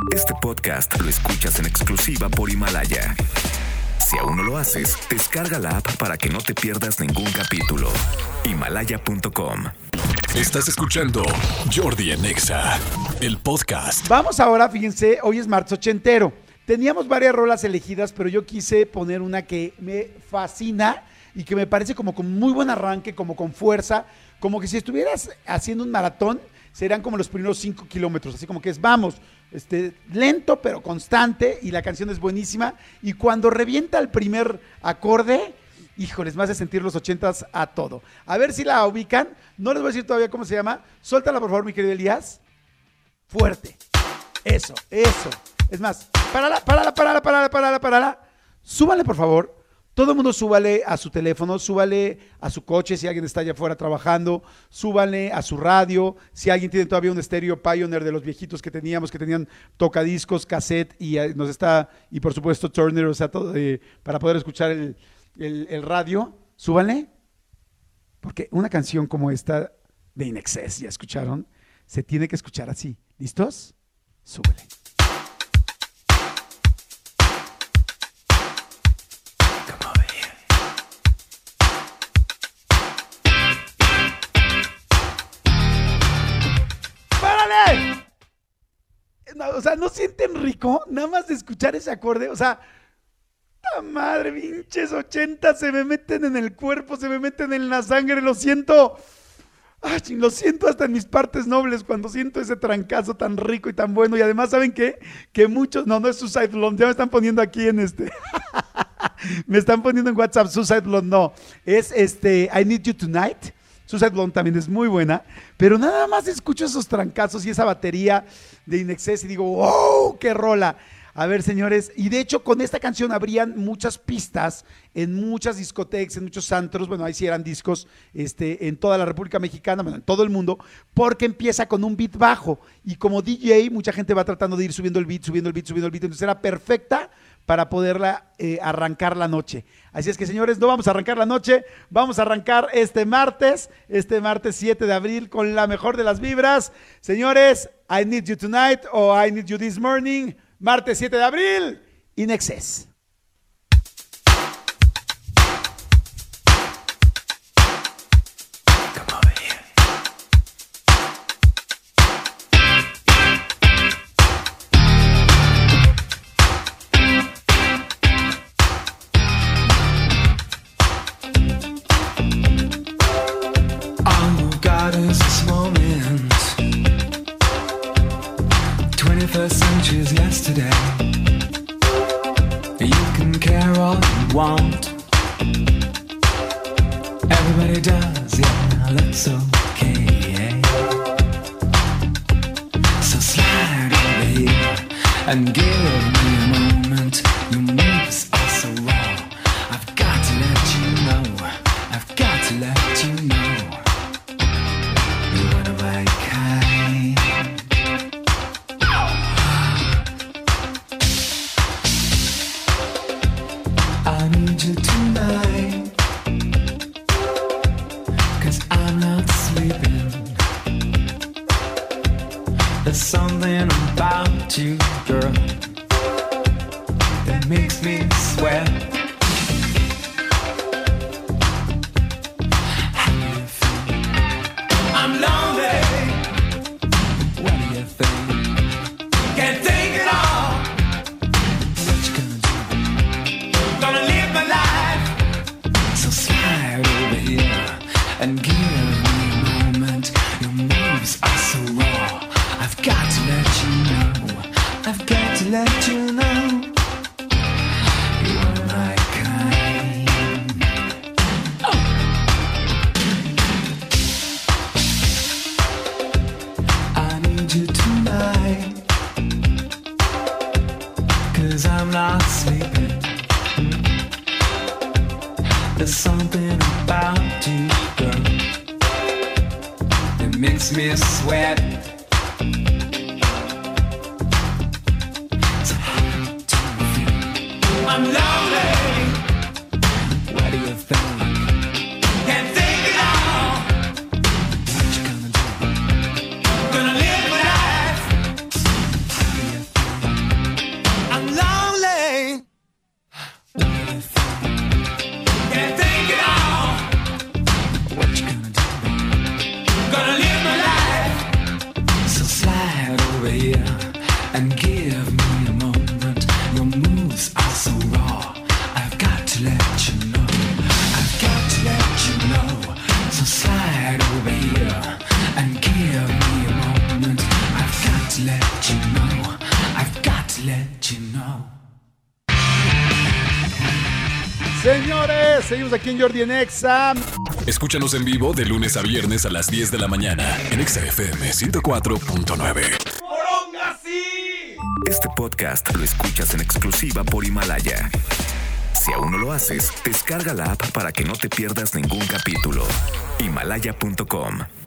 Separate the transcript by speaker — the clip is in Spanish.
Speaker 1: Este podcast lo escuchas en exclusiva por Himalaya. Si aún no lo haces, descarga la app para que no te pierdas ningún capítulo. Himalaya.com.
Speaker 2: Estás escuchando Jordi en Exa, el podcast.
Speaker 3: Vamos ahora, fíjense, hoy es martes ochentero. Teníamos varias rolas elegidas, pero yo quise poner una que me fascina y que me parece como con muy buen arranque, como con fuerza, como que si estuvieras haciendo un maratón, serán como los primeros 5 kilómetros, así como que es, vamos, lento pero constante, y la canción es buenísima, y cuando revienta el primer acorde, híjoles, me hace sentir los 80s a todo. A ver si la ubican, no les voy a decir todavía cómo se llama, suéltala por favor, mi querido Elías. Fuerte, eso. Es más, párala. Súbale, por favor. Todo el mundo súbale a su teléfono, súbale a su coche si alguien está allá afuera trabajando, súbale a su radio, si alguien tiene todavía un estéreo Pioneer de los viejitos que teníamos, que tenían tocadiscos, cassette y por supuesto Turner, o sea, todo, para poder escuchar el radio, súbale, porque una canción como esta de In Excess, ¿ya escucharon? Se tiene que escuchar así. ¿Listos? Súbele. No, o sea, ¿no sienten rico? Nada más de escuchar ese acorde, o sea, ¡ta madre, pinches 80! Se me meten en el cuerpo, se me meten en la sangre, lo siento. Ay, lo siento hasta en mis partes nobles cuando siento ese trancazo tan rico y tan bueno. Y además, ¿saben qué? Que muchos, no es Suicide Blonde, ya me están poniendo aquí en me están poniendo en WhatsApp, Suicide Blonde, no, es I Need You Tonight. Suicide Blonde también es muy buena, pero nada más escucho esos trancazos y esa batería de In Excess y digo, ¡wow! ¡Qué rola! A ver, señores, y de hecho con esta canción habrían muchas pistas en muchas discotecas, en muchos antros, bueno, ahí sí eran discos, en toda la República Mexicana, bueno, en todo el mundo, porque empieza con un beat bajo, y como DJ, mucha gente va tratando de ir subiendo el beat, entonces era perfecta para poderla arrancar la noche. Así es que, señores, no vamos a arrancar la noche, vamos a arrancar este martes 7 de abril con la mejor de las vibras. Señores, I Need You Tonight o I Need You This Morning, martes 7 de abril, In Excess.
Speaker 4: Yesterday, you can care all you want. Everybody does, yeah, that's okay. So slide over here and give me a moment. Your moves are so raw. I've got to let you know. I've got to let you know. You're one of my kind. I need you tonight, 'cause I'm not sleeping. There's something about you, girl, that makes me sweat. How do you feel? I'm lonely. What do you think? Can't think it all. What you gonna do? Gonna live my life. So slide over here and give me a moment. Your moves are so raw. I've got to let you know. I've got to let you know. You're my kind. Oh. I need you tonight, 'cause I'm not sleeping. There's something about you, girl, that makes me sweat. So how do you feel? I'm lonely. What do you think? Can't think it all. What you gonna do? Gonna live my life. How do you feel? over here and give me a moment. Your moves are so raw. I've got to let you know. I've got to let you know. So slide over here and give me a moment. I've got to let you know. I've got to let you know.
Speaker 3: Señores, seguimos aquí en Jordi en Exa.
Speaker 2: Escúchanos en vivo de lunes a viernes a las 10 de la mañana en Exa FM 104.9.
Speaker 1: Este podcast lo escuchas en exclusiva por Himalaya. Si aún no lo haces, descarga la app para que no te pierdas ningún capítulo. Himalaya.com